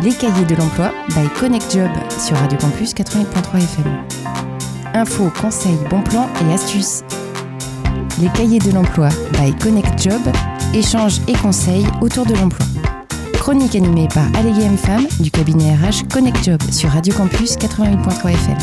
Les cahiers de l'emploi by Connect Job sur Radio Campus 88.3 FM. Infos, conseils, bons plans et astuces. Les cahiers de l'emploi by Connect Job, échanges et conseils autour de l'emploi. Chronique animée par Allégué M Femme du cabinet RH Connect Job sur Radio Campus 88.3 FM.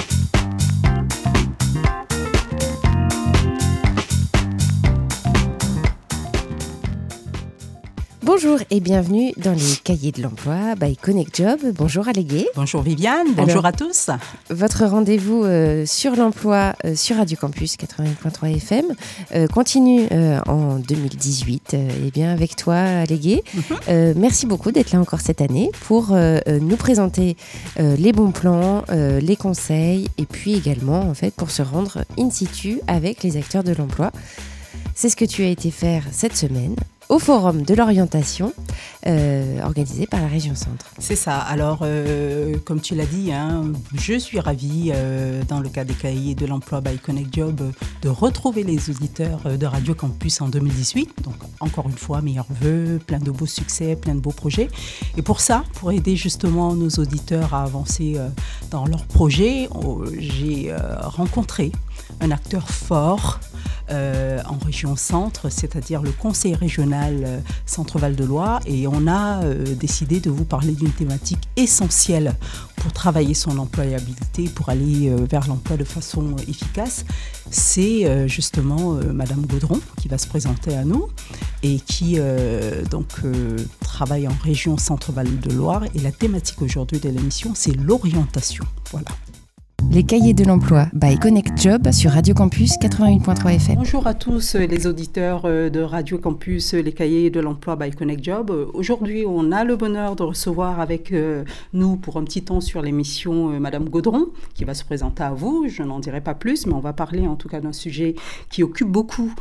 Bonjour et bienvenue dans les cahiers de l'emploi by Connect Job. Bonjour Allégué. Bonjour Viviane, bonjour à tous. Votre rendez-vous sur l'emploi sur Radio Campus 88.3 FM continue en 2018 avec toi Allégué. Merci beaucoup d'être là encore cette année pour nous présenter les bons plans, les conseils et puis également en fait pour se rendre in situ avec les acteurs de l'emploi. C'est ce que tu as été faire cette semaine au Forum de l'orientation organisé par la Région Centre. C'est ça. Alors, comme tu l'as dit, je suis ravie, dans le cadre des cahiers de l'emploi by Connect Job, de retrouver les auditeurs de Radio Campus en 2018. Donc, encore une fois, meilleurs vœux, plein de beaux succès, plein de beaux projets. Et pour ça, pour aider justement nos auditeurs à avancer dans leurs projets, j'ai rencontré un acteur fort en région Centre, c'est-à-dire le conseil régional Centre-Val de Loire, et on a décidé de vous parler d'une thématique essentielle pour travailler son employabilité, pour aller vers l'emploi de façon efficace. C'est justement Madame Gaudron qui va se présenter à nous et qui travaille en région Centre-Val de Loire, et la thématique aujourd'hui de l'émission, c'est l'orientation. Voilà. Les cahiers de l'emploi by Connect Job sur Radio Campus 88.3 FM. Bonjour à tous les auditeurs de Radio Campus, les cahiers de l'emploi by Connect Job. Aujourd'hui, on a le bonheur de recevoir avec nous pour un petit temps sur l'émission Madame Gaudron, qui va se présenter à vous. Je n'en dirai pas plus, mais on va parler en tout cas d'un sujet qui occupe beaucoup,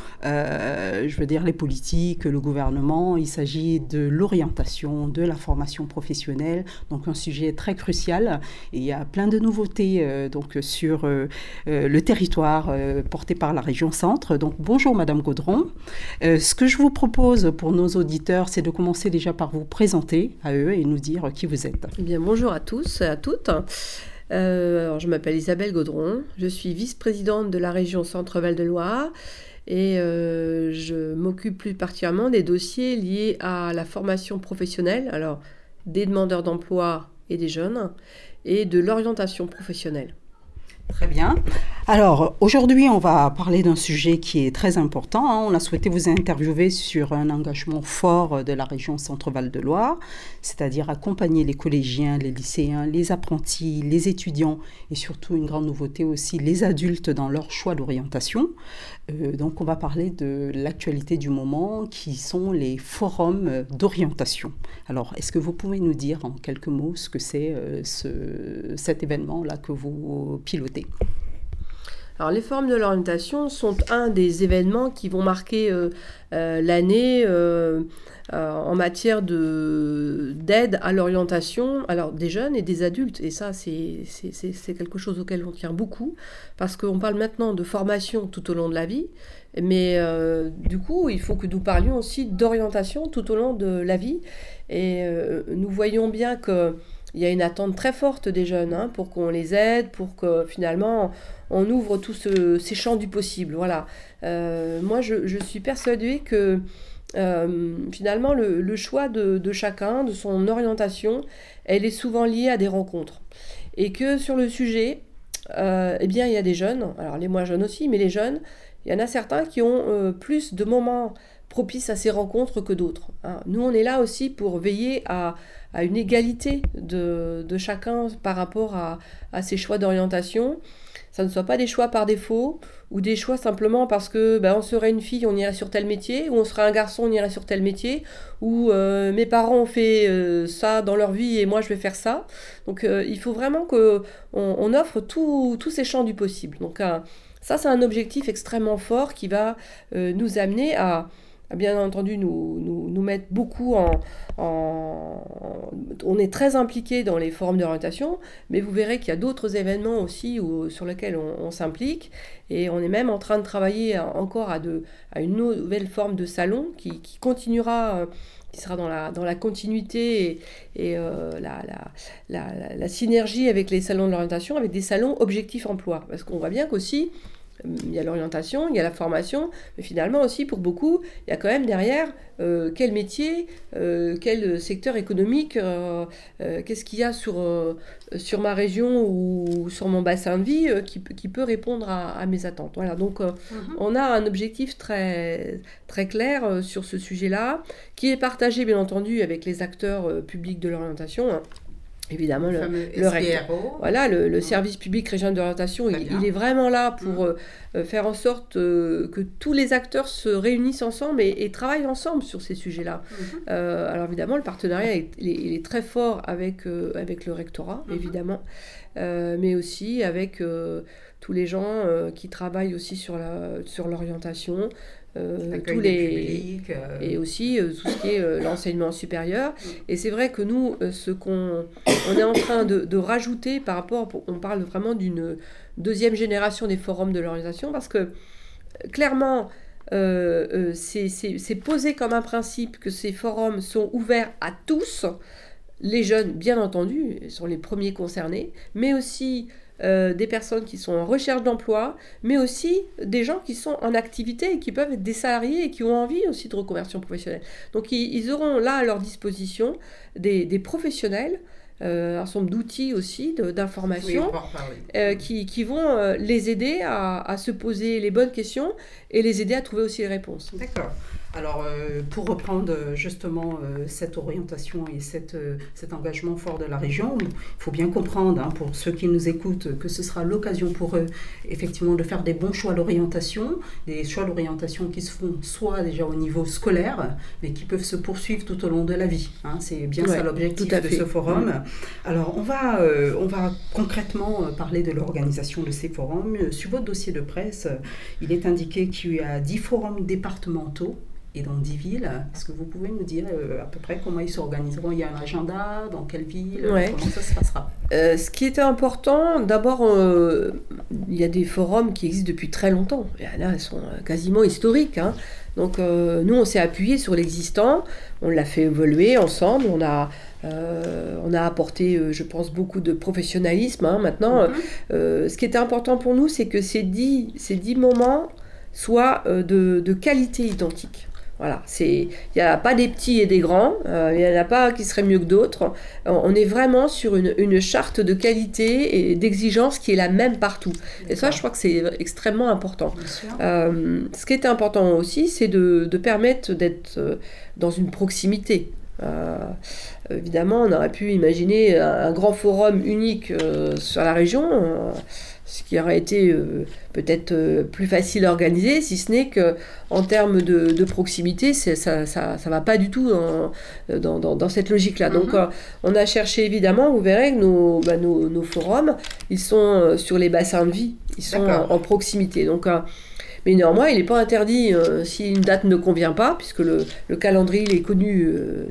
les politiques, le gouvernement. Il s'agit de l'orientation, de la formation professionnelle, donc un sujet très crucial. Et il y a plein de nouveautés sur le territoire porté par la région Centre. Donc bonjour Madame Gaudron. Ce que je vous propose pour nos auditeurs, c'est de commencer déjà par vous présenter à eux et nous dire qui vous êtes. Eh bien, bonjour à tous et à toutes. Alors, je m'appelle Isabelle Gaudron, je suis vice-présidente de la région Centre-Val de Loire et je m'occupe plus particulièrement des dossiers liés à la formation professionnelle, alors des demandeurs d'emploi et des jeunes, et de l'orientation professionnelle. Très bien. Alors, aujourd'hui, on va parler d'un sujet qui est très important. On a souhaité vous interviewer sur un engagement fort de la région Centre-Val de Loire, c'est-à-dire accompagner les collégiens, les lycéens, les apprentis, les étudiants et surtout, une grande nouveauté aussi, les adultes dans leur choix d'orientation. Donc, on va parler de l'actualité du moment qui sont les forums d'orientation. Alors, est-ce que vous pouvez nous dire en quelques mots ce que c'est cet événement-là que vous pilotez ? Alors, les forums de l'orientation sont un des événements qui vont marquer l'année en matière d'aide à l'orientation, alors des jeunes et des adultes. Et ça, c'est quelque chose auquel on tient beaucoup, parce qu'on parle maintenant de formation tout au long de la vie, mais du coup, il faut que nous parlions aussi d'orientation tout au long de la vie. Et nous voyons bien que il y a une attente très forte des jeunes pour qu'on les aide, pour que finalement on ouvre tous ces champs du possible. Voilà. Moi, je suis persuadée que finalement le choix de chacun, de son orientation, elle est souvent liée à des rencontres. Et que sur le sujet, il y a des jeunes, alors les moins jeunes aussi, mais les jeunes, il y en a certains qui ont plus de moments propices à ces rencontres que d'autres. Nous, on est là aussi pour veiller à une égalité de chacun par rapport à ces choix d'orientation. Ça ne soit pas des choix par défaut ou des choix simplement parce que on serait une fille, on irait sur tel métier, ou on serait un garçon, on irait sur tel métier, ou mes parents ont fait ça dans leur vie et moi je vais faire ça. Donc il faut vraiment qu'on offre tous ces champs du possible. Donc ça, c'est un objectif extrêmement fort qui va nous amener à bien entendu, nous mettent beaucoup on est très impliqué dans les forums d'orientation, mais vous verrez qu'il y a d'autres événements aussi sur lesquels on s'implique. Et on est même en train de travailler encore à une nouvelle forme de salon qui continuera, qui sera dans la continuité et la synergie avec les salons de l'orientation, avec des salons objectifs emploi. Parce qu'on voit bien qu'aussi, il y a l'orientation, il y a la formation, mais finalement aussi pour beaucoup, il y a quand même derrière quel métier, quel secteur économique, qu'est-ce qu'il y a sur ma région ou sur mon bassin de vie qui peut répondre à mes attentes. Voilà, donc on a un objectif très, très clair sur ce sujet-là, qui est partagé bien entendu avec les acteurs publics de l'orientation, hein. Évidemment, le service public régional d'orientation, il est vraiment là pour faire en sorte que tous les acteurs se réunissent ensemble et travaillent ensemble sur ces sujets-là. Alors évidemment, le partenariat il est très fort avec le rectorat, évidemment, mais aussi avec tous les gens qui travaillent aussi sur l'orientation, tous les publics, et aussi tout ce qui est l'enseignement supérieur. Et c'est vrai que nous, on est en train de rajouter par rapport, on parle vraiment d'une deuxième génération des forums de l'orientation, parce que clairement, c'est posé comme un principe que ces forums sont ouverts à tous, les jeunes bien entendu, sont les premiers concernés, mais aussi des personnes qui sont en recherche d'emploi, mais aussi des gens qui sont en activité et qui peuvent être des salariés et qui ont envie aussi de reconversion professionnelle. Donc ils auront là à leur disposition des professionnels, un certain nombre d'outils aussi, d'informations, qui vont les aider à se poser les bonnes questions et les aider à trouver aussi les réponses. D'accord. Alors, pour reprendre justement cette orientation et cet engagement fort de la région, il faut bien comprendre, hein, pour ceux qui nous écoutent, que ce sera l'occasion pour eux, effectivement, de faire des bons choix d'orientation, des choix d'orientation qui se font soit déjà au niveau scolaire, mais qui peuvent se poursuivre tout au long de la vie. Hein. C'est bien ça l'objectif de ce forum. Alors, on va concrètement parler de l'organisation de ces forums. Sur votre dossier de presse, il est indiqué qu'il y a 10 forums départementaux et dans 10 villes. Est-ce que vous pouvez nous dire à peu près comment ils s'organiseront? Il y a un agenda, dans quelle ville, comment ça se passera? Ce qui était important, d'abord, il y a des forums qui existent depuis très longtemps. Et là, ils sont quasiment historiques, hein. Donc, nous, on s'est appuyé sur l'existant, on l'a fait évoluer ensemble, on a apporté, je pense, beaucoup de professionnalisme, hein, maintenant. Ce qui était important pour nous, c'est que ces 10 moments soient de qualité identique. Voilà, il n'y a pas des petits et des grands, il n'y en a pas qui seraient mieux que d'autres. On est vraiment sur une charte de qualité et d'exigence qui est la même partout. Et ça, je crois que c'est extrêmement important. Ce qui est important aussi, c'est de permettre d'être dans une proximité. Évidemment, on aurait pu imaginer un grand forum unique sur la région, ce qui aurait été peut-être plus facile à organiser, si ce n'est qu'en termes de proximité, ça ne va pas du tout dans cette logique-là. Donc, on a cherché, évidemment, vous verrez que nos forums, ils sont sur les bassins de vie, ils sont en proximité. Donc, mais néanmoins, il n'est pas interdit, si une date ne convient pas, puisque le calendrier il est connu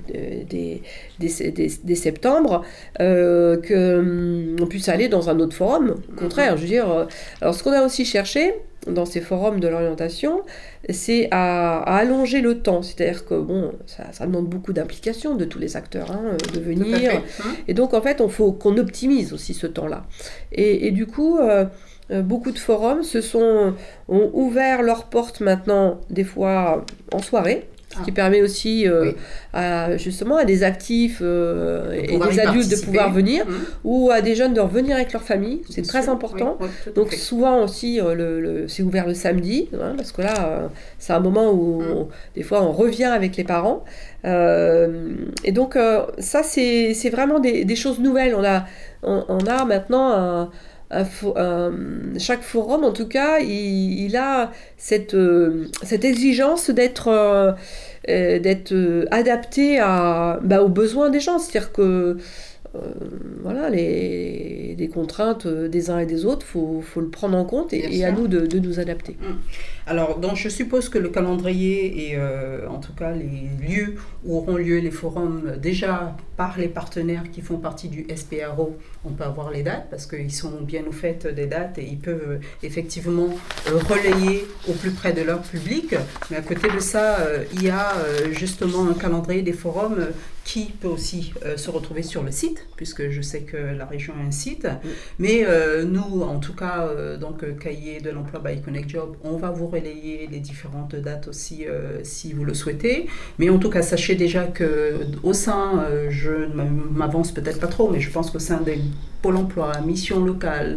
dès septembre, qu'on puisse aller dans un autre forum. Au contraire, je veux dire... alors, ce qu'on a aussi cherché dans ces forums de l'orientation, c'est à allonger le temps. C'est-à-dire que, ça demande beaucoup d'implication de tous les acteurs, hein, de venir. Et donc, en fait, il faut qu'on optimise aussi ce temps-là. Et du coup... beaucoup de forums ont ouvert leurs portes maintenant, des fois en soirée, ce qui permet aussi justement à des actifs et des adultes de pouvoir venir, ou à des jeunes de revenir avec leur famille. C'est très important. Donc souvent aussi, c'est ouvert le samedi, hein, parce que là, c'est un moment où des fois on revient avec les parents. Et donc ça, c'est vraiment des choses nouvelles. On a maintenant chaque forum, en tout cas, il a cette exigence d'être adapté aux besoins des gens. C'est-à-dire que voilà, les contraintes des uns et des autres, faut le prendre en compte et à nous de nous adapter. Alors, donc, je suppose que le calendrier et en tout cas les lieux où auront lieu les forums, déjà par les partenaires qui font partie du SPRO, on peut avoir les dates parce qu'ils sont bien au fait des dates et ils peuvent effectivement relayer au plus près de leur public. Mais à côté de ça, il y a justement un calendrier des forums qui peut aussi se retrouver sur le site, puisque je sais que la région a un site. Mais nous, en tout cas, donc Cahier de l'emploi by Connect Job, on va vous relayer les différentes dates aussi si vous le souhaitez. Mais en tout cas, sachez déjà qu'au sein, je ne m'avance peut-être pas trop, mais je pense qu'au sein des Pôle emploi, mission locale,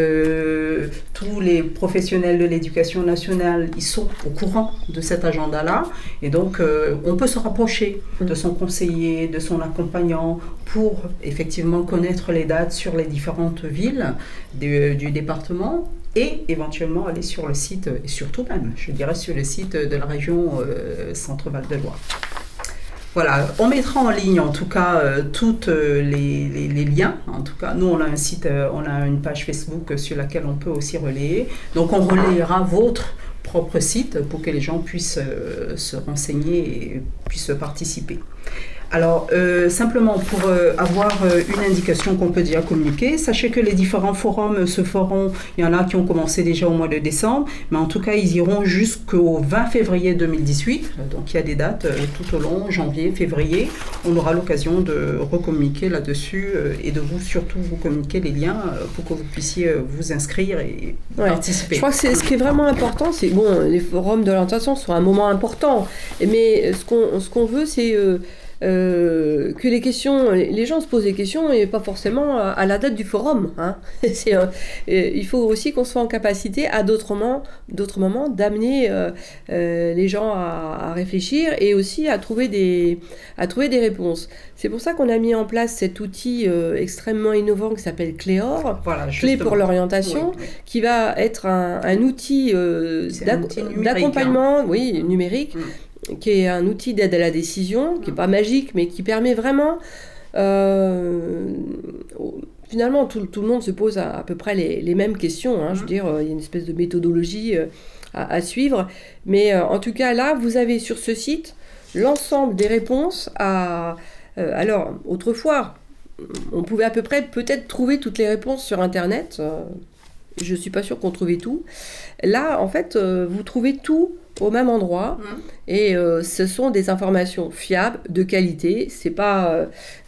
tous les professionnels de l'éducation nationale, ils sont au courant de cet agenda-là. Et donc, on peut se rapprocher de son conseiller, de son accompagnant pour effectivement connaître les dates sur les différentes villes du département et éventuellement aller sur le site, et surtout même, je dirais, sur le site de la région Centre-Val de Loire. Voilà, on mettra en ligne en tout cas tous les liens. En tout cas, nous on a un site, on a une page Facebook sur laquelle on peut aussi relayer. Donc on relayera votre propre site pour que les gens puissent se renseigner et puissent participer. Alors, simplement pour avoir une indication qu'on peut déjà communiquer, sachez que les différents forums se feront, il y en a qui ont commencé déjà au mois de décembre, mais en tout cas, ils iront jusqu'au 20 février 2018, donc il y a des dates tout au long, janvier, février, on aura l'occasion de recommuniquer là-dessus et de surtout vous communiquer les liens pour que vous puissiez vous inscrire et participer. Je crois que ce qui est vraiment important, c'est, bon, les forums de l'orientation sont un moment important, mais ce qu'on veut, c'est... que les gens se posent des questions et pas forcément à la date du forum. Hein. Il faut aussi qu'on soit en capacité à d'autres moments d'amener les gens à réfléchir et aussi à trouver des réponses. C'est pour ça qu'on a mis en place cet outil extrêmement innovant qui s'appelle Cléor, Clé pour l'orientation, qui va être un outil d'accompagnement numérique. Qui est un outil d'aide à la décision, qui n'est pas magique, mais qui permet vraiment... finalement, tout le monde se pose à peu près les mêmes questions. Hein, je veux dire, il y a une espèce de méthodologie à suivre. Mais en tout cas, là, vous avez sur ce site l'ensemble des réponses à... alors, autrefois, on pouvait à peu près peut-être trouver toutes les réponses sur Internet. Je ne suis pas sûre qu'on trouvait tout. Là, en fait, vous trouvez tout au même endroit et ce sont des informations fiables, de qualité. C'est pas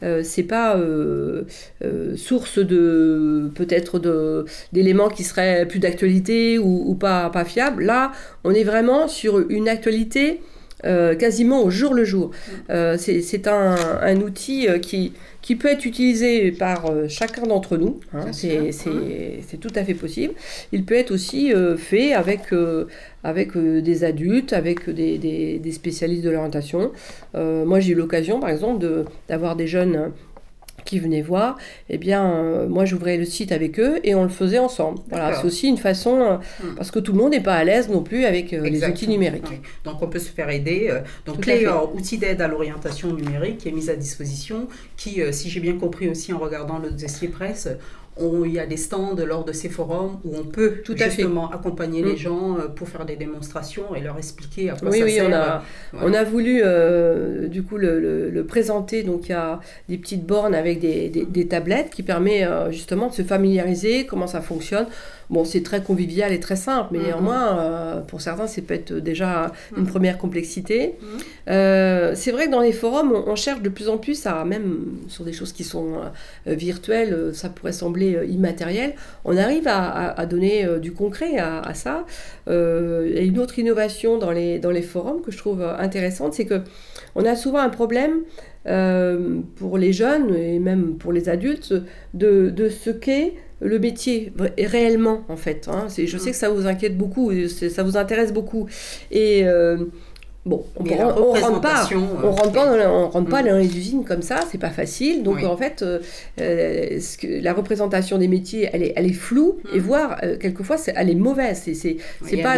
source de peut-être d'éléments qui seraient plus d'actualité ou pas fiables. Là, on est vraiment sur une actualité quasiment au jour le jour. C'est un outil qui peut être utilisé par chacun d'entre nous. Hein, c'est tout à fait possible. Il peut être aussi fait avec des adultes, avec des spécialistes de l'orientation. Moi, j'ai eu l'occasion, par exemple, d'avoir des jeunes qui venaient voir, eh bien, moi j'ouvrais le site avec eux et on le faisait ensemble. Voilà, c'est aussi une façon, parce que tout le monde n'est pas à l'aise non plus avec les outils numériques. Oui. Donc on peut se faire aider. Donc Cléor, outil d'aide à l'orientation numérique qui est mis à disposition, qui, si j'ai bien compris aussi en regardant le dossier presse, il y a des stands lors de ces forums où on peut justement accompagner les gens pour faire des démonstrations et leur expliquer à quoi ça sert. On a voulu du coup le présenter. Donc il y a des petites bornes avec des tablettes qui permet justement de se familiariser, comment ça fonctionne. Bon, c'est très convivial et très simple, mais néanmoins, pour certains, ça peut être déjà une première complexité. C'est vrai que dans les forums, on cherche de plus en plus même sur des choses qui sont virtuelles, ça pourrait sembler immatériel, on arrive à donner du concret à ça. Et une autre innovation dans les forums que je trouve intéressante, c'est qu'on a souvent un problème pour les jeunes et même pour les adultes de ce qu'est le métier réellement, en fait. Hein. Je sais que ça vous inquiète beaucoup, ça vous intéresse beaucoup. Et bon, on rentre pas dans les usines comme ça, c'est pas facile. Donc en fait, la représentation des métiers, elle est floue et voire quelquefois elle est mauvaise. C'est pas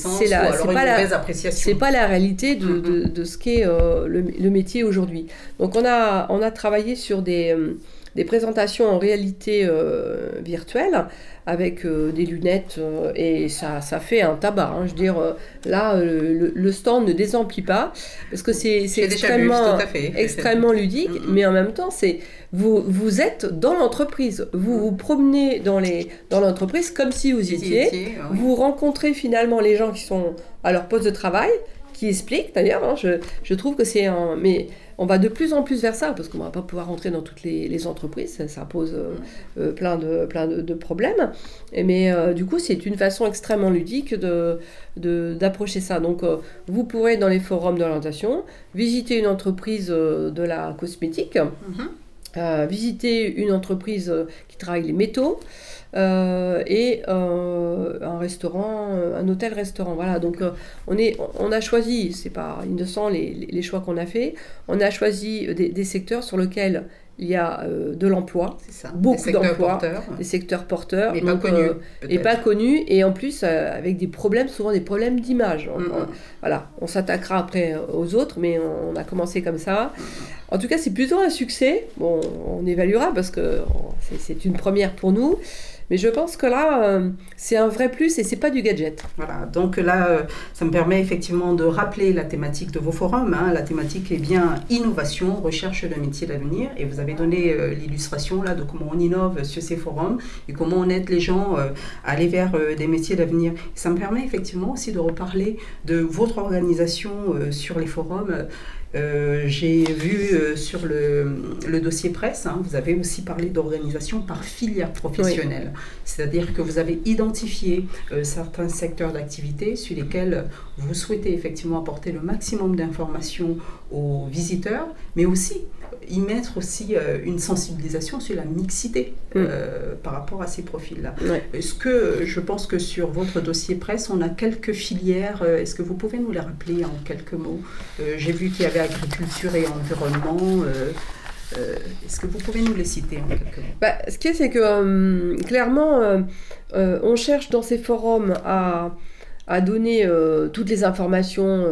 la réalité de ce qu'est le métier aujourd'hui. Donc on a travaillé sur des des présentations en réalité virtuelle avec des lunettes et ça fait un tabac. Je veux dire, là, le stand ne désemplit pas parce que c'est extrêmement ludique, mais en même temps, vous êtes dans l'entreprise. Vous vous promenez dans l'entreprise comme si vous y étiez. Vous rencontrez finalement les gens qui sont à leur poste de travail, qui expliquent d'ailleurs. Je trouve que c'est un... Mais on va de plus en plus vers ça, parce qu'on ne va pas pouvoir rentrer dans toutes les entreprises, ça pose plein de problèmes. Mais du coup, c'est une façon extrêmement ludique d'approcher ça. Donc, vous pourrez, dans les forums d'orientation, visiter une entreprise de la cosmétique, visiter une entreprise qui travaille les métaux, et un restaurant, un hôtel-restaurant. Voilà, donc on a choisi, c'est pas innocent les choix qu'on a fait, on a choisi des secteurs sur lesquels il y a de l'emploi, beaucoup d'emplois, des secteurs porteurs, mais pas connus, et en plus avec des problèmes, souvent des problèmes d'image. Voilà, on s'attaquera après aux autres, mais on a commencé comme ça. En tout cas, c'est plutôt un succès. Bon, on évaluera parce que c'est une première pour nous. Mais je pense que là, c'est un vrai plus et c'est pas du gadget. Voilà, donc là, ça me permet effectivement de rappeler la thématique de vos forums. La thématique est bien innovation, recherche de métiers d'avenir. Et vous avez donné l'illustration là de comment on innove sur ces forums et comment on aide les gens à aller vers des métiers d'avenir. Ça me permet effectivement aussi de reparler de votre organisation sur les forums. J'ai vu sur le dossier presse, vous avez aussi parlé d'organisation par filière professionnelle. C'est-à-dire que vous avez identifié certains secteurs d'activité sur lesquels vous souhaitez effectivement apporter le maximum d'informations aux visiteurs, mais aussi y mettre aussi une sensibilisation sur la mixité par rapport à ces profils-là. Est-ce que, je pense que sur votre dossier presse, on a quelques filières, est-ce que vous pouvez nous les rappeler en quelques mots? J'ai vu qu'il y avait agriculture et environnement, est-ce que vous pouvez nous les citer en quelques mots? Ce qui est, c'est que clairement, on cherche dans ces forums à donner toutes les informations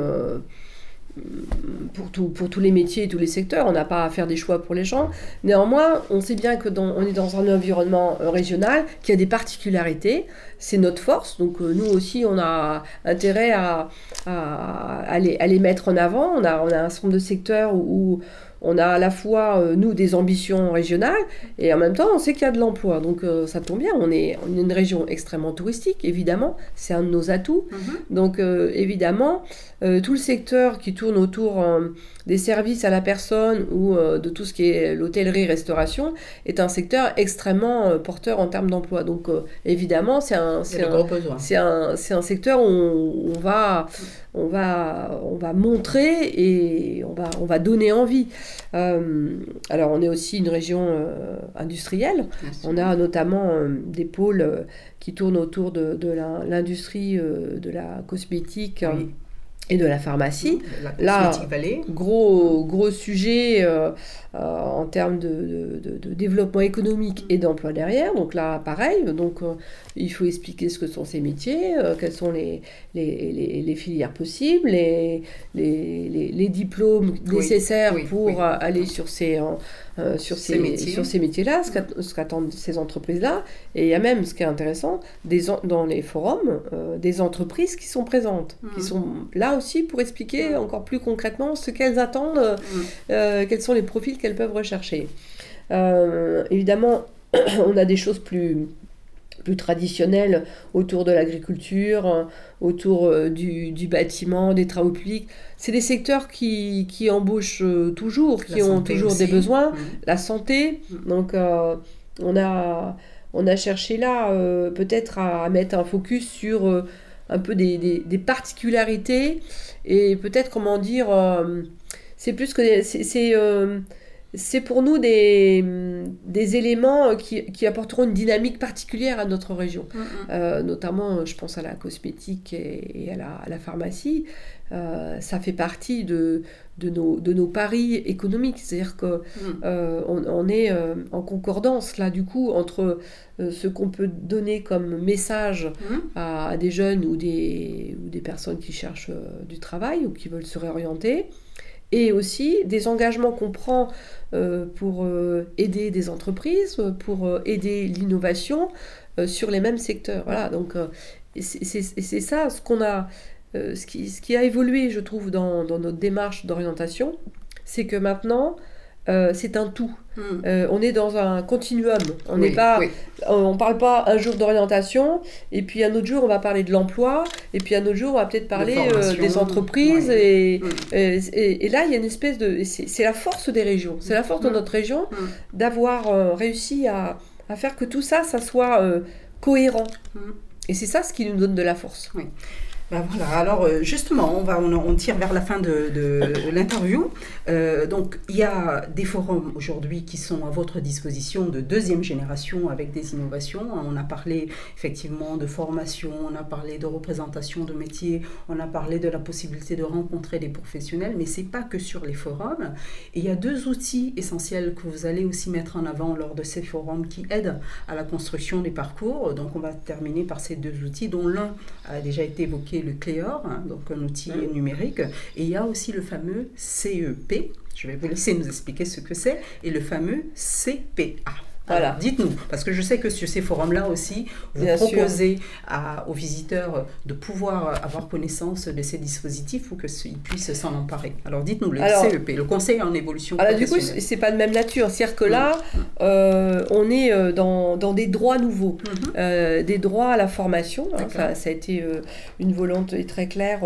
pour tous les métiers et tous les secteurs. On n'a pas à faire des choix pour les gens. Néanmoins, on sait bien que on est dans un environnement régional qui a des particularités. C'est notre force. Donc nous aussi, on a intérêt à les mettre en avant. On a un certain nombre de secteurs où on a à la fois, nous, des ambitions régionales, et en même temps, on sait qu'il y a de l'emploi. Donc, ça tombe bien. On est une région extrêmement touristique, évidemment. C'est un de nos atouts. Donc, évidemment, tout le secteur qui tourne autour des services à la personne ou de tout ce qui est l'hôtellerie, restauration, est un secteur extrêmement porteur en termes d'emploi. Donc, évidemment, c'est un secteur où on va montrer et on va donner envie. Alors, on est aussi une région industrielle. On a notamment des pôles qui tournent autour de l'industrie de la cosmétique. Et de la pharmacie. Là, gros sujet en termes de développement économique et d'emploi derrière. Donc là, pareil. Donc, il faut expliquer ce que sont ces métiers, quelles sont les filières possibles, les diplômes nécessaires pour aller sur ces métiers-là, ce qu'attendent ces entreprises-là. Et il y a même, ce qui est intéressant, dans les forums, des entreprises qui sont présentes, qui sont là aussi pour expliquer encore plus concrètement ce qu'elles attendent, quels sont les profils qu'elles peuvent rechercher. Évidemment, on a des choses plus traditionnelles autour de l'agriculture, autour du bâtiment, des travaux publics. C'est des secteurs qui embauchent toujours, qui ont toujours des besoins. La santé, donc on a cherché là peut-être à mettre un focus sur un peu des particularités et peut-être, comment dire, c'est plus que c'est pour nous des éléments qui apporteront une dynamique particulière à notre région. Notamment, je pense à la cosmétique et à la pharmacie. Ça fait partie de nos paris économiques. C'est-à-dire qu'on est en concordance, là, du coup, entre ce qu'on peut donner comme message à des jeunes ou des personnes qui cherchent du travail ou qui veulent se réorienter, et aussi des engagements qu'on prend pour aider des entreprises, pour aider l'innovation sur les mêmes secteurs. Voilà, donc c'est ça ce qu'on a, ce qui a évolué, je trouve, dans notre démarche d'orientation, c'est que maintenant, c'est un tout. On est dans un continuum. On n'est pas, on parle pas un jour d'orientation et puis un autre jour on va parler de l'emploi et puis un autre jour on va peut-être parler des entreprises et là il y a une espèce de, c'est la force des régions, c'est la force de notre région d'avoir réussi à faire que tout ça soit cohérent. Et c'est ça ce qui nous donne de la force. Oui. Ben voilà, alors justement, on tire vers la fin de l'interview. Donc, il y a des forums aujourd'hui qui sont à votre disposition de deuxième génération avec des innovations. On a parlé effectivement de formation, on a parlé de représentation de métiers, on a parlé de la possibilité de rencontrer des professionnels, mais ce n'est pas que sur les forums. Et il y a 2 outils essentiels que vous allez aussi mettre en avant lors de ces forums qui aident à la construction des parcours. Donc, on va terminer par ces 2 outils, dont l'un a déjà été évoqué, le Cléor, donc un outil numérique, et il y a aussi le fameux CEP, je vais vous laisser nous expliquer ce que c'est, et le fameux CPA. Voilà. Alors, dites-nous, parce que je sais que sur ces forums-là aussi, vous proposez aux visiteurs de pouvoir avoir connaissance de ces dispositifs pour qu'ils puissent s'en emparer. Alors, dites-nous, le CEP, le Conseil en évolution professionnelle. Du coup, c'est pas de même nature. C'est-à-dire que là, on est dans des droits nouveaux, des droits à la formation. Ça a été une volonté très claire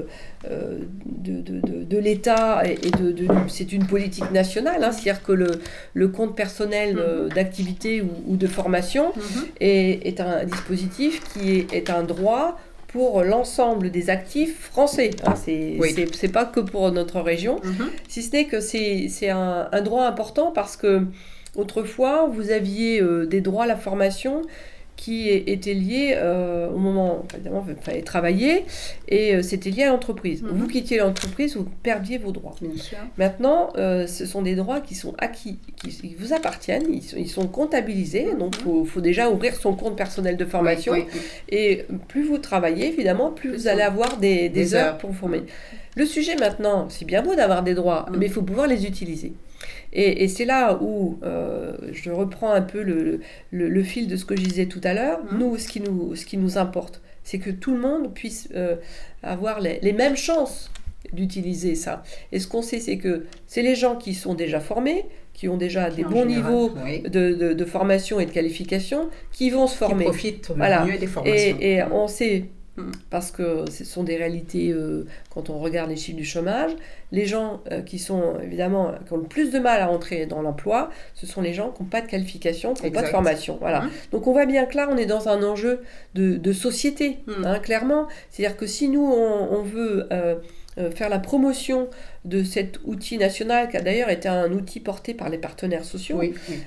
de l'État et c'est une politique nationale. C'est-à-dire que le compte personnel d'activité ou de formation est un dispositif qui est un droit pour l'ensemble des actifs français. C'est pas que pour notre région, si ce n'est que c'est un droit important parce que autrefois vous aviez des droits à la formation qui étaient liés au moment, évidemment, il fallait travailler, et c'était lié à l'entreprise. Vous quittiez l'entreprise, vous perdiez vos droits. Bien sûr. Maintenant, ce sont des droits qui sont acquis, qui vous appartiennent, ils sont comptabilisés, donc il faut déjà ouvrir son compte personnel de formation, et plus vous travaillez, évidemment, plus vous allez avoir des heures pour vous former. Le sujet maintenant, c'est bien beau d'avoir des droits, mais il faut pouvoir les utiliser. Et c'est là où je reprends un peu le fil de ce que je disais tout à l'heure. Nous, ce qui nous importe, c'est que tout le monde puisse avoir les mêmes chances d'utiliser ça. Et ce qu'on sait, c'est que c'est les gens qui sont déjà formés, qui ont déjà des bons niveaux de formation et de qualification, qui vont se former. Qui profitent mieux des formations. Et on sait... Parce que ce sont des réalités, quand on regarde les chiffres du chômage, les gens qui sont évidemment qui ont le plus de mal à entrer dans l'emploi, ce sont les gens qui n'ont pas de qualification, qui n'ont pas de formation. Voilà. Donc on voit bien que là on est dans un enjeu de société, clairement. C'est-à-dire que si nous on veut faire la promotion de cet outil national, qui a d'ailleurs été un outil porté par les partenaires sociaux,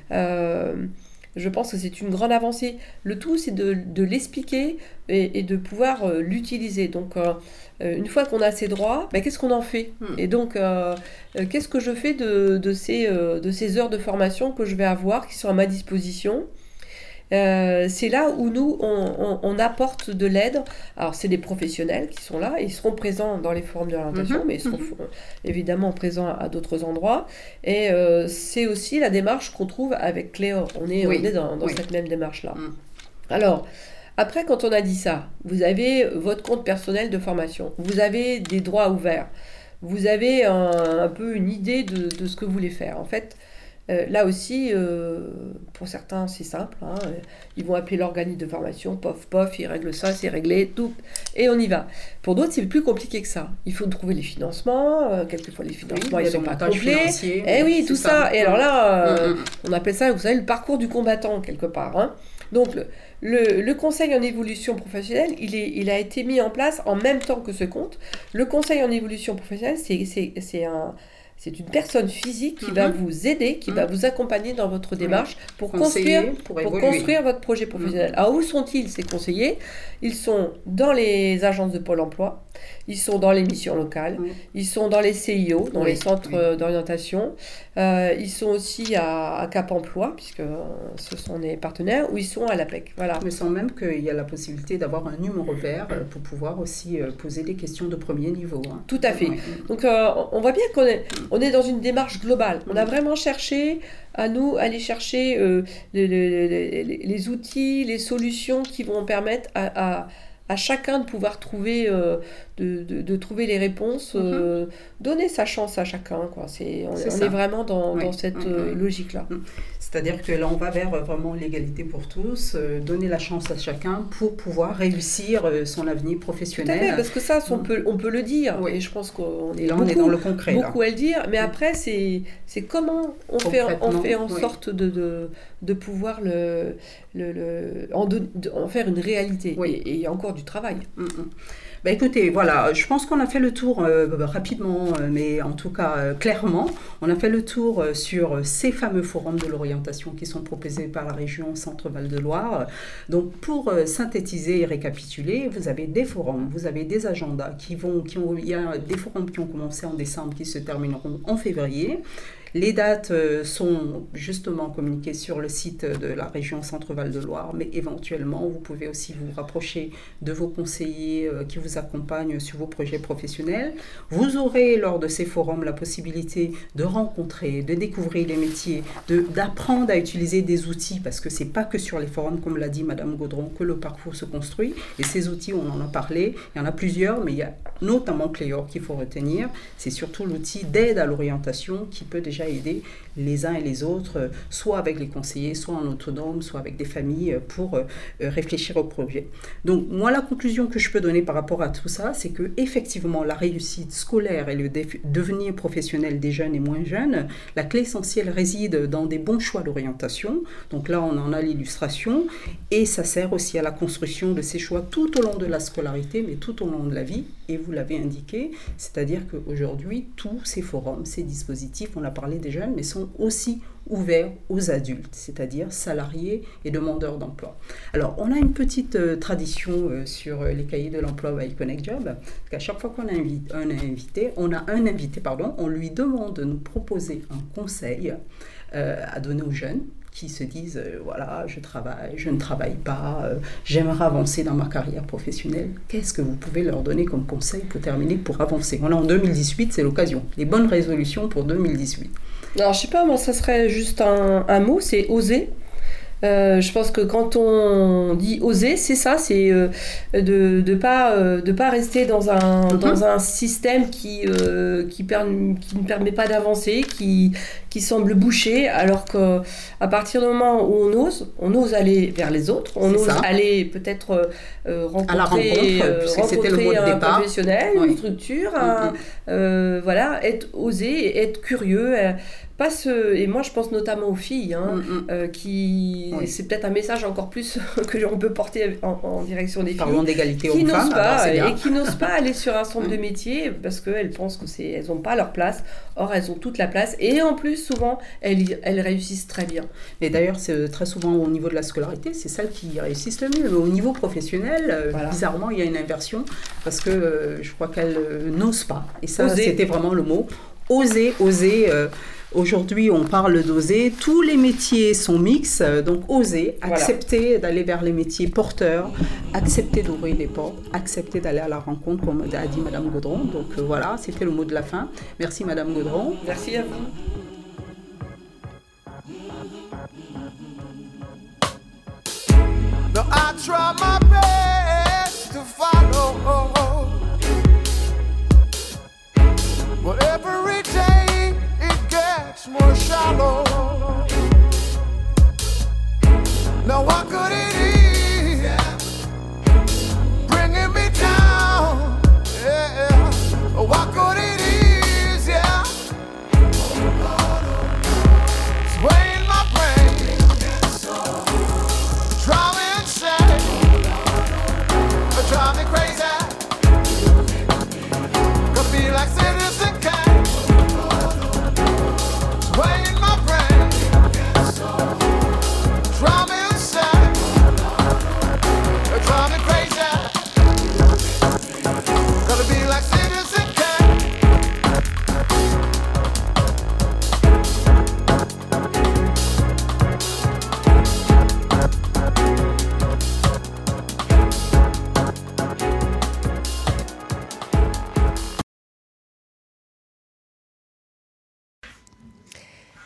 je pense que c'est une grande avancée. Le tout, c'est de l'expliquer et de pouvoir l'utiliser. Donc, une fois qu'on a ces droits, qu'est-ce qu'on en fait ? Et donc, qu'est-ce que je fais de ces heures de formation que je vais avoir, qui sont à ma disposition ? C'est là où nous, on apporte de l'aide. Alors, c'est des professionnels qui sont là, ils seront présents dans les forums d'orientation, mais ils seront évidemment présents à d'autres endroits. Et c'est aussi la démarche qu'on trouve avec Cléor. On est dans cette même démarche-là. Alors, après, quand on a dit ça, vous avez votre compte personnel de formation, vous avez des droits ouverts, vous avez un peu une idée de ce que vous voulez faire. En fait, là aussi, pour certains, c'est simple. Ils vont appeler l'organisme de formation, pof, ils règlent ça, c'est réglé, tout, et on y va. Pour d'autres, c'est plus compliqué que ça. Il faut trouver les financements. Quelquefois, les financements, ils ne sont pas complets. Et tout ça. Et alors là, on appelle ça, vous savez, le parcours du combattant, quelque part. Donc, le conseil en évolution professionnelle, il a été mis en place en même temps que ce compte. Le conseil en évolution professionnelle, c'est C'est une personne physique qui va vous aider, qui va vous accompagner dans votre démarche pour construire votre projet professionnel. Alors, où sont-ils, ces conseillers ? Ils sont dans les agences de Pôle emploi, ils sont dans les missions locales, ils sont dans les CIO, dans les centres d'orientation, ils sont aussi à Cap Emploi, puisque ce sont des partenaires, ou ils sont à l'APEC. Voilà. Mais sans même qu'il y a la possibilité d'avoir un numéro vert pour pouvoir aussi poser des questions de premier niveau. Hein. Tout à fait. Donc, on voit bien qu'on est dans une démarche globale. On a vraiment cherché aller chercher les outils, les solutions qui vont permettre à chacun de pouvoir trouver, de trouver les réponses, donner sa chance à chacun. Quoi. On est vraiment dans cette logique-là. C'est-à-dire que là, on va vers vraiment l'égalité pour tous, donner la chance à chacun pour pouvoir réussir son avenir professionnel. Tout à fait, parce que ça, on peut le dire, et je pense qu'on est là, on est dans le concret, beaucoup à le dire, mais après, c'est comment on fait en sorte de pouvoir en faire une réalité, et il y a encore du travail. Bah écoutez, voilà, je pense qu'on a fait le tour rapidement, mais en tout cas clairement. On a fait le tour sur ces fameux forums de l'orientation qui sont proposés par la région Centre-Val de Loire. Donc pour synthétiser et récapituler, vous avez des forums, vous avez des agendas il y a des forums qui ont commencé en décembre qui se termineront en février. Les dates sont justement communiquées sur le site de la région Centre-Val de Loire, mais éventuellement, vous pouvez aussi vous rapprocher de vos conseillers qui vous accompagnent sur vos projets professionnels. Vous aurez, lors de ces forums, la possibilité de rencontrer, de découvrir les métiers, d'apprendre à utiliser des outils, parce que ce n'est pas que sur les forums, comme l'a dit Madame Gaudron, que le parcours se construit. Et ces outils, on en a parlé, il y en a plusieurs, mais il y a notamment Cléor qu'il faut retenir. C'est surtout l'outil d'aide à l'orientation qui peut déjà aider les uns et les autres, soit avec les conseillers, soit en autonome, soit avec des familles pour réfléchir au projet. Donc moi, la conclusion que je peux donner par rapport à tout ça, c'est que effectivement la réussite scolaire et le devenir professionnel des jeunes et moins jeunes, la clé essentielle réside dans des bons choix d'orientation. Donc là, on en a l'illustration et ça sert aussi à la construction de ces choix tout au long de la scolarité, mais tout au long de la vie. Et vous l'avez indiqué, c'est-à-dire qu'aujourd'hui, tous ces forums, ces dispositifs, on a parlé des jeunes, mais sont aussi ouverts aux adultes, c'est-à-dire salariés et demandeurs d'emploi. Alors, on a une petite tradition sur les cahiers de l'emploi by Connect Job, parce qu'à chaque fois qu'on a un invité, on lui demande de nous proposer un conseil à donner aux jeunes qui se disent, voilà, je ne travaille pas, j'aimerais avancer dans ma carrière professionnelle. Qu'est-ce que vous pouvez leur donner comme conseil pour terminer, pour avancer ? On est en 2018, c'est l'occasion. Les bonnes résolutions pour 2018. Alors, je ne sais pas, moi, ça serait juste un mot, c'est oser. Je pense que quand on dit oser, c'est ça, c'est de pas rester dans un système qui ne permet pas d'avancer, qui semble bouché, alors qu'à partir du moment où on ose aller vers les autres, ose aller peut-être rencontrer c'était le mot de un départ. Professionnel, une structure, voilà, osé, être curieux. Et moi je pense notamment aux filles c'est peut-être un message encore plus que l'on peut porter en direction des filles. Parlons d'égalité hommes-femmes, qui n'osent pas aller sur un centre de métier parce qu'elles pensent qu'elles n'ont pas leur place. Or elles ont toute la place et en plus souvent elles réussissent très bien. Mais d'ailleurs c'est très souvent au niveau de la scolarité, c'est celles qui réussissent le mieux. Mais au niveau professionnel, bizarrement il y a une inversion parce que je crois qu'elles n'osent pas. Et ça c'était vraiment le mot. Oser. Aujourd'hui, on parle d'oser. Tous les métiers sont mixtes, donc oser, accepter d'aller vers les métiers porteurs, accepter d'ouvrir des portes, accepter d'aller à la rencontre, comme a dit Madame Gaudron. Donc voilà, c'était le mot de la fin. Merci Madame Gaudron. Merci à vous. No, I try my best to follow, but every day it gets more shallow. Now what could it is bringing me down? Yeah, what could it is? Yeah, swaying my brain, drive me insane, drive me crazy. Could be like Citizen Kane.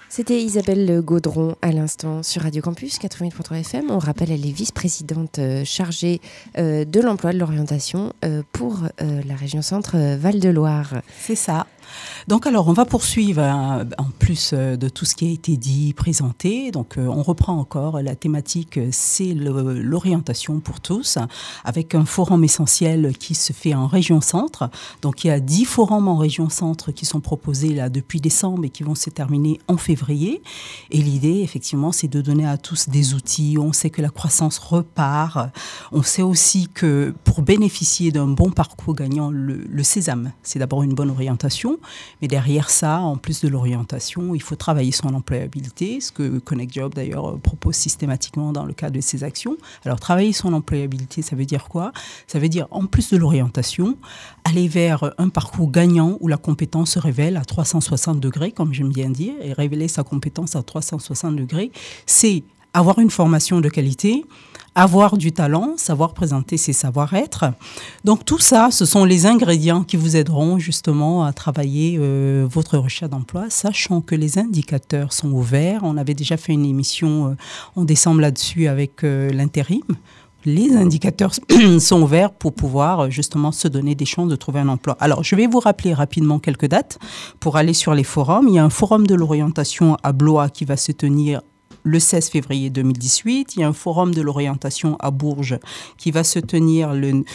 C'était Isabelle Gaudron à l'instant sur Radio Campus 88.3 FM. On rappelle, elle est vice-présidente chargée de l'emploi, de l'orientation pour la région Centre Val-de-Loire. C'est ça. Donc alors, on va poursuivre en plus de tout ce qui a été dit, présenté. Donc on reprend encore la thématique, c'est l'orientation pour tous, avec un forum essentiel qui se fait en région Centre. Donc il y a 10 forums en région Centre qui sont proposés là depuis décembre et qui vont se terminer en février. Et l'idée, effectivement, c'est de donner à tous des outils. On sait que la croissance repart. On sait aussi que pour bénéficier d'un bon parcours gagnant, le sésame, c'est d'abord une bonne orientation. Mais derrière ça, en plus de l'orientation, il faut travailler son employabilité, ce que Connect Job d'ailleurs propose systématiquement dans le cadre de ses actions. Alors travailler son employabilité, ça veut dire quoi ? Ça veut dire, en plus de l'orientation, aller vers un parcours gagnant où la compétence se révèle à 360 degrés, comme j'aime bien dire, et révéler sa compétence à 360 degrés, c'est avoir une formation de qualité, avoir du talent, savoir présenter ses savoir-être. Donc tout ça, ce sont les ingrédients qui vous aideront justement à travailler votre recherche d'emploi, sachant que les indicateurs sont ouverts. On avait déjà fait une émission en décembre là-dessus avec l'intérim. Les indicateurs sont ouverts pour pouvoir justement se donner des chances de trouver un emploi. Alors, je vais vous rappeler rapidement quelques dates pour aller sur les forums. Il y a un forum de l'orientation à Blois qui va se tenir le 16 février 2018, il y a un forum de l'orientation à Bourges qui va se tenir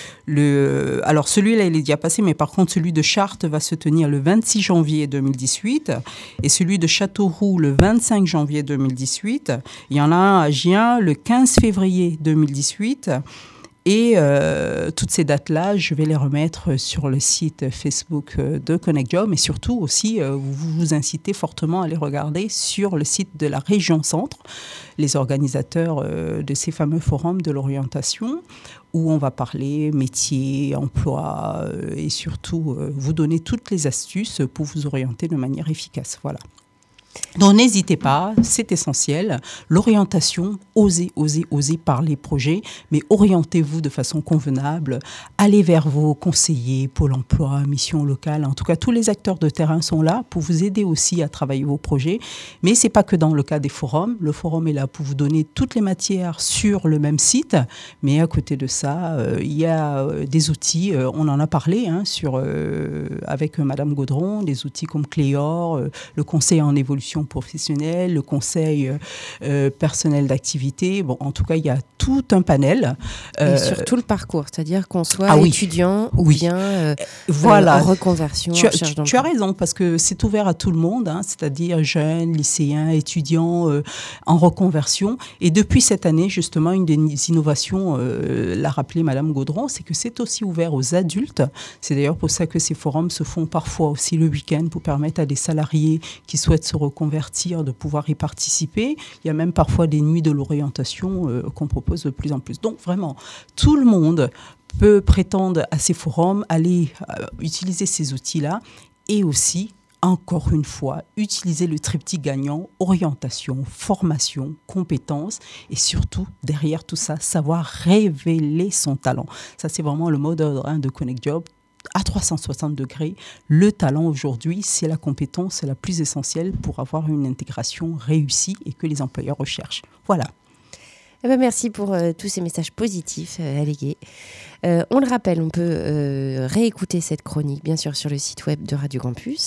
alors celui-là il est déjà passé, mais par contre celui de Chartres va se tenir le 26 janvier 2018 et celui de Châteauroux le 25 janvier 2018. Il y en a un à Gien le 15 février 2018. Et toutes ces dates-là, je vais les remettre sur le site Facebook de Connect Job, mais surtout aussi, vous incitez fortement à les regarder sur le site de la région Centre, les organisateurs de ces fameux forums de l'orientation, où on va parler métier, emploi, et surtout vous donner toutes les astuces pour vous orienter de manière efficace. Voilà. Donc n'hésitez pas, c'est essentiel. L'orientation, osez par les projets, mais orientez-vous de façon convenable. Allez vers vos conseillers, Pôle emploi, mission locale. En tout cas, tous les acteurs de terrain sont là pour vous aider aussi à travailler vos projets. Mais ce n'est pas que dans le cas des forums. Le forum est là pour vous donner toutes les matières sur le même site. Mais à côté de ça, il y a des outils, on en a parlé avec Madame Gaudron, des outils comme Cléor, le conseil en évolution professionnelle, le conseil personnel d'activité. Bon, en tout cas, il y a tout un panel. Et sur tout le parcours, c'est-à-dire qu'on soit étudiant ou bien voilà. En reconversion, en recherche d'emploi. Tu as raison, parce que c'est ouvert à tout le monde, c'est-à-dire jeunes, lycéens, étudiants en reconversion. Et depuis cette année, justement, une des innovations, l'a rappelé Madame Gaudron, c'est que c'est aussi ouvert aux adultes. C'est d'ailleurs pour ça que ces forums se font parfois aussi le week-end pour permettre à des salariés qui souhaitent se reconvertir de pouvoir y participer. Il y a même parfois des nuits de l'orientation qu'on propose de plus en plus. Donc vraiment, tout le monde peut prétendre à ces forums, aller utiliser ces outils-là et aussi, encore une fois, utiliser le triptyque gagnant, orientation, formation, compétences et surtout, derrière tout ça, savoir révéler son talent. Ça, c'est vraiment le mot d'ordre de Connect Job. À 360 degrés, le talent aujourd'hui, c'est la compétence la plus essentielle pour avoir une intégration réussie et que les employeurs recherchent. Voilà. Eh ben merci pour tous ces messages positifs allégués. On le rappelle, on peut réécouter cette chronique, bien sûr, sur le site web de Radio Campus,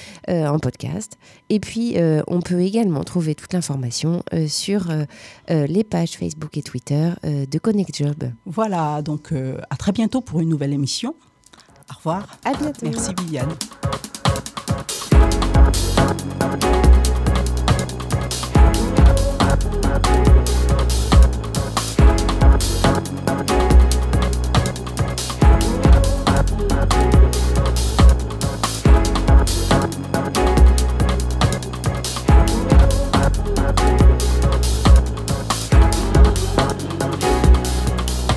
en podcast. Et puis, on peut également trouver toute l'information sur les pages Facebook et Twitter de Connect Job. Voilà, donc à très bientôt pour une nouvelle émission. Au revoir. À bientôt. Merci Viviane.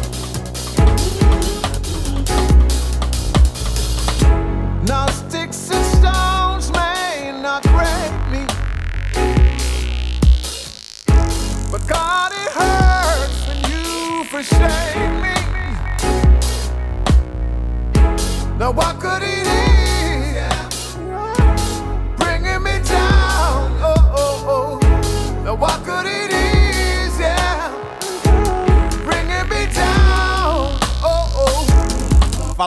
Now sticks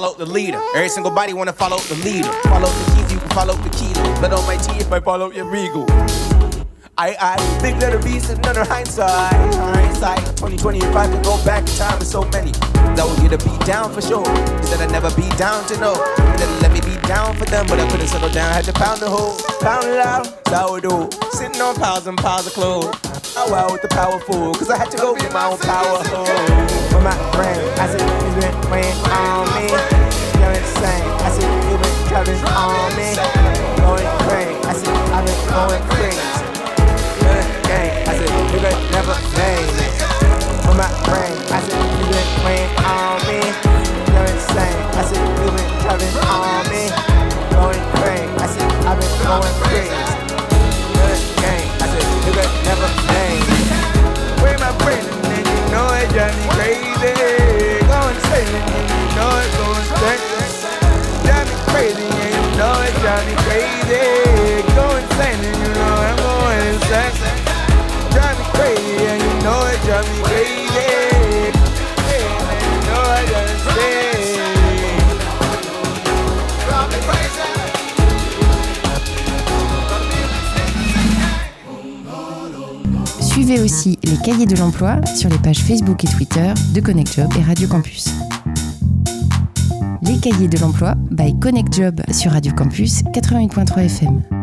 follow the leader. Every single body wanna follow the leader. Follow the keys, you can follow the key. Blood on my tea if I follow your regal. I big letter B sitting under hindsight. Hindsight 2020, if I could go back in time with so many, that would get a beat down for sure. Said I'd never be down to know. That let me be down for them, but I couldn't settle down. Had to pound the hole, pound it out, sourdough. Sitting on piles and piles of clothes. Oh wow, with the powerful, cause I had to go get my own power home. With my brain, I said, you've been weighing on me. You're insane, I said, you've been driving on me. Going crazy, I said, I've been going crazy. I said, you could never make it. With my brain, I said, you been weighing on me. You're insane, I said, you been driving on me. Going crazy, I said, I've been going crazy. I said, you could never make it. With my brain, and then you know it drives me crazy. Going insane, and then you know it's going crazy. Drive me crazy, and you know it drives me crazy. Going insane, and you know I'm going insane. Drive me crazy, and you know it drives me crazy. And you know I just say. Drive me crazy. Suivez aussi les cahiers de l'emploi sur les pages Facebook et Twitter de Connect Job et Radio Campus. Les cahiers de l'emploi by Connect Job sur Radio Campus 88.3 FM.